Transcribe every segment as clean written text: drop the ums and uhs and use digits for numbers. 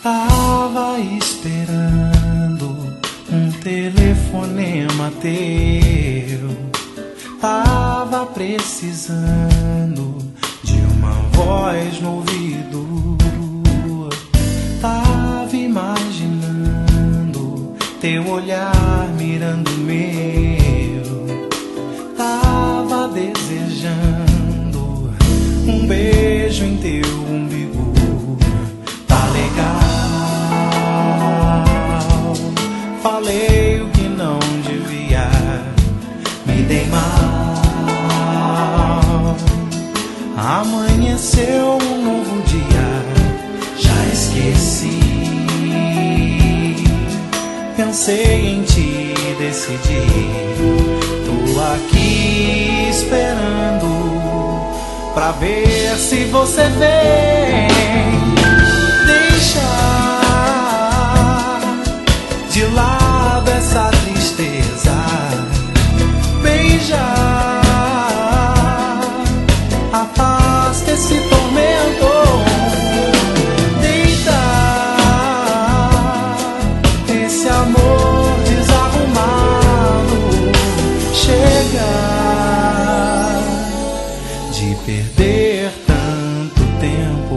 Tava esperando um telefonema teu. Tava precisando de uma voz no ouvido. Tava imaginando teu olhar mirando o meu. Tava desejando um beijo em teu umbigo. Tá legal. Falei o que não devia, me dei mal. Amanheceu um novo dia, já esqueci. Pensei em ti, decidi. Tô aqui esperando pra ver se você vem. Deixa de lado essa tristeza, beija, afasta esse tormento, deita esse amor desarrumado. Chega de perder tanto tempo.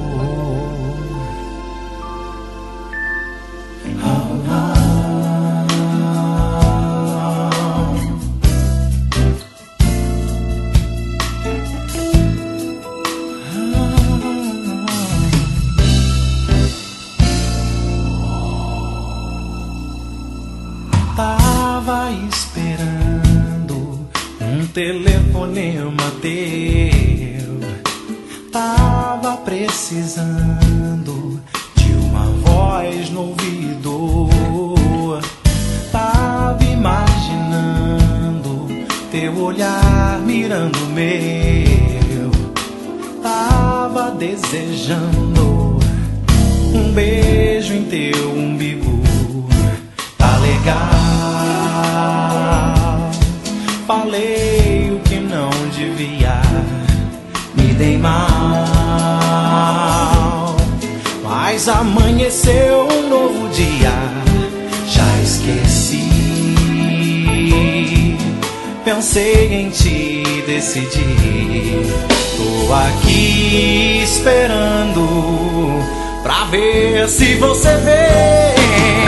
Tava esperando um telefonema teu. Tava precisando de uma voz no ouvido. Tava imaginando teu olhar mirando o meu. Tava desejando um beijo em teu umbigo. Tá legal. Falei o que não devia, me dei mal. Mas amanheceu um novo dia, já esqueci. Pensei em ti, decidi. Tô aqui esperando pra ver se você vem.